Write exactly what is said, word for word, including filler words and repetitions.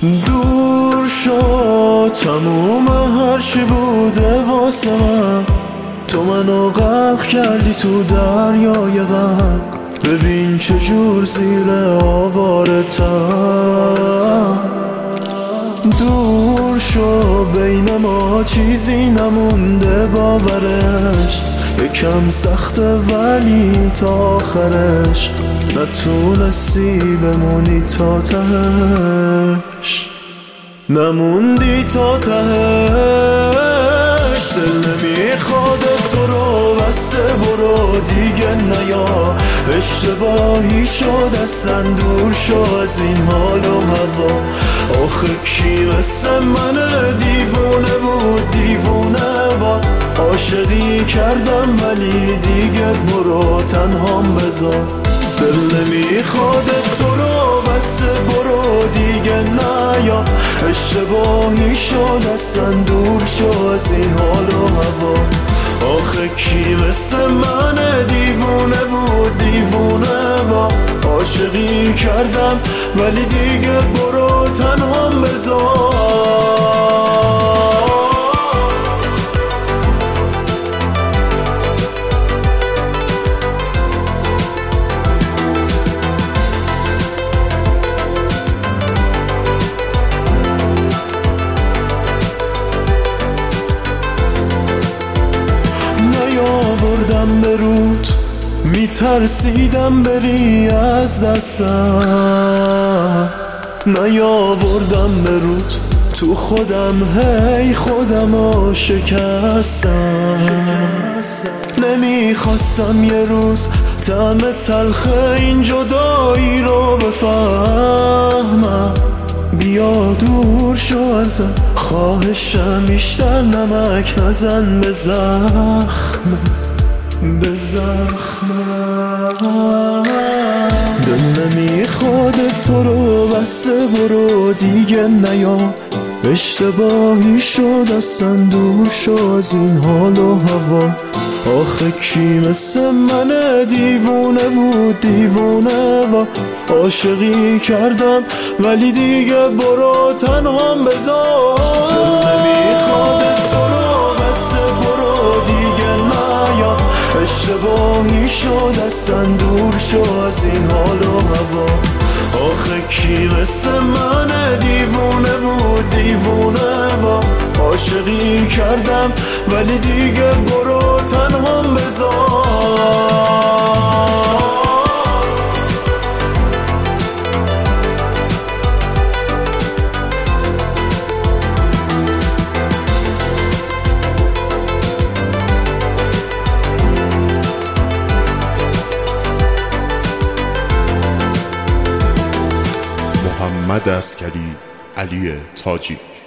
دور شد تموم هرچی بوده واسه من، تو منو غرق کردی تو دریای غم. ببین چجور زیر آوارتم. دور شو بین ما چیزی نمونده باورش، یکم سخته ولی تا آخرش نتونستی بمونی تا تهش، نموندی تا تهش. دل نمیخواد تو رو بسته برو دیگه نیا، اشتباهی شد اصلا دور شو از این حال و هوا. آخه کی مثل من دیوونه بود دیوونه با عاشقی کردم ولی دیگه برو تنهام بذار. دل نمیخواد تو رو بسته برو دیگه نیا، اشتباهی شد اصلا دور شو از این حال و هوا. آخه کی مثل من دیوونه بود دیوونه با عاشقی کردم ولی دیگه برو تنهام بذار. نیاوردم به رود میترسیدم بری از دستم، نیاوردم به رود تو خودم هی خودمو شکستم. نمیخواستم یه روز طعم تلخ این جدایی رو بفهمم. بیا دور شو ازم خواهشم، بیشتر نمک نزن به زخم به زخم. دل نمیخواد تو رو بسته برو دیگه نیا، اشتباهی شد اصلا دور شو از این حال و هوا. آخه کی مثل من دیوونه بود دیوونه و عاشقی کردم ولی دیگه برو تنهام بذار. دل نمیخواد تو رو بسته برو دیگه نیا، اشتباهی شد اصلا دور شو از این حال و هوا. آخه کی مثل من دیوونه بود دیوونه و عاشقی کردم ولی دیگه برو تنهام بذار. محمد عسکری علی تاجیک.